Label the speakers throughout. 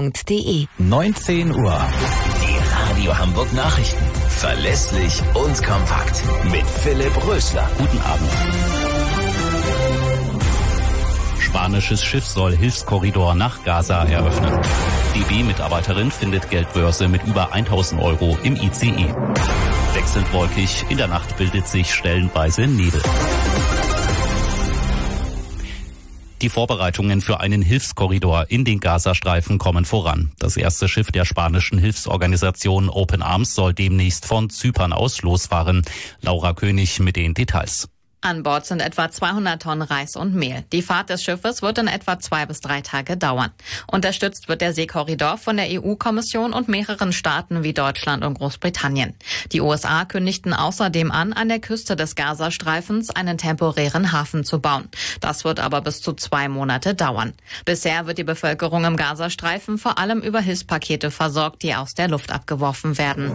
Speaker 1: rp-online.de.
Speaker 2: 19 Uhr.
Speaker 3: Die Radio Hamburg Nachrichten. Verlässlich und kompakt. Mit Philipp Rösler.
Speaker 2: Guten Abend. Spanisches Schiff soll Hilfskorridor nach Gaza eröffnen. DB-Mitarbeiterin findet Geldbörse mit über 1.000 Euro im ICE. Wechselnd wolkig, in der Nacht bildet sich stellenweise Nebel. Die Vorbereitungen für einen Hilfskorridor in den Gazastreifen kommen voran. Das erste Schiff der spanischen Hilfsorganisation Open Arms soll demnächst von Zypern aus losfahren. Laura König mit den Details.
Speaker 4: An Bord sind etwa 200 Tonnen Reis und Mehl. Die Fahrt des Schiffes wird in etwa 2 bis 3 Tage dauern. Unterstützt wird der Seekorridor von der EU-Kommission und mehreren Staaten wie Deutschland und Großbritannien. Die USA kündigten außerdem an der Küste des Gazastreifens einen temporären Hafen zu bauen. Das wird aber bis zu 2 Monate dauern. Bisher wird die Bevölkerung im Gazastreifen vor allem über Hilfspakete versorgt, die aus der Luft abgeworfen werden.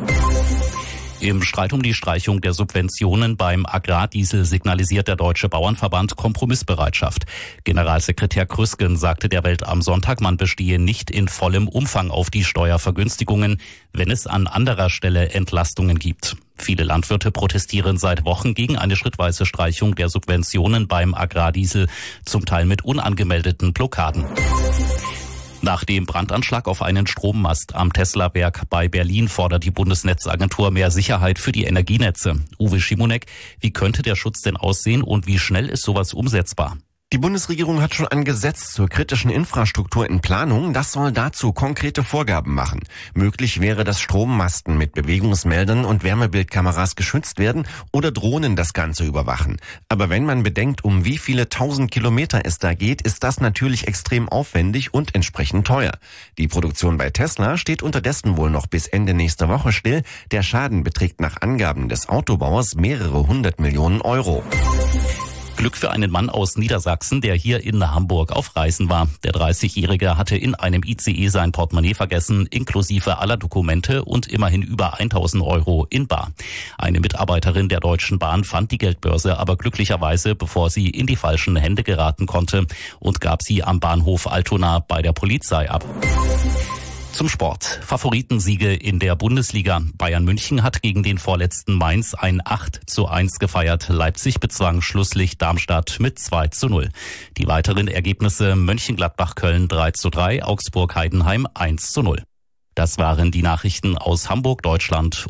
Speaker 2: Im Streit um die Streichung der Subventionen beim Agrardiesel signalisiert der Deutsche Bauernverband Kompromissbereitschaft. Generalsekretär Krüsken sagte der Welt am Sonntag, man bestehe nicht in vollem Umfang auf die Steuervergünstigungen, wenn es an anderer Stelle Entlastungen gibt. Viele Landwirte protestieren seit Wochen gegen eine schrittweise Streichung der Subventionen beim Agrardiesel, zum Teil mit unangemeldeten Blockaden. Nach dem Brandanschlag auf einen Strommast am Tesla-Werk bei Berlin fordert die Bundesnetzagentur mehr Sicherheit für die Energienetze. Uwe Schimonek, wie könnte der Schutz denn aussehen und wie schnell ist sowas umsetzbar?
Speaker 5: Die Bundesregierung hat schon ein Gesetz zur kritischen Infrastruktur in Planung. Das soll dazu konkrete Vorgaben machen. Möglich wäre, dass Strommasten mit Bewegungsmeldern und Wärmebildkameras geschützt werden oder Drohnen das Ganze überwachen. Aber wenn man bedenkt, um wie viele 1000 Kilometer es da geht, ist das natürlich extrem aufwendig und entsprechend teuer. Die Produktion bei Tesla steht unterdessen wohl noch bis Ende nächster Woche still. Der Schaden beträgt nach Angaben des Autobauers mehrere 100 Millionen Euro.
Speaker 2: Glück für einen Mann aus Niedersachsen, der hier in Hamburg auf Reisen war. Der 30-Jährige hatte in einem ICE sein Portemonnaie vergessen, inklusive aller Dokumente und immerhin über 1.000 Euro in bar. Eine Mitarbeiterin der Deutschen Bahn fand die Geldbörse aber glücklicherweise, bevor sie in die falschen Hände geraten konnte, und gab sie am Bahnhof Altona bei der Polizei ab. Zum Sport. Favoritensiege in der Bundesliga. Bayern München hat gegen den vorletzten Mainz ein 8:1 gefeiert. Leipzig bezwang Schlusslicht Darmstadt mit 2:0. Die weiteren Ergebnisse: Mönchengladbach-Köln 3:3, Augsburg-Heidenheim 1:0. Das waren die Nachrichten aus Hamburg, Deutschland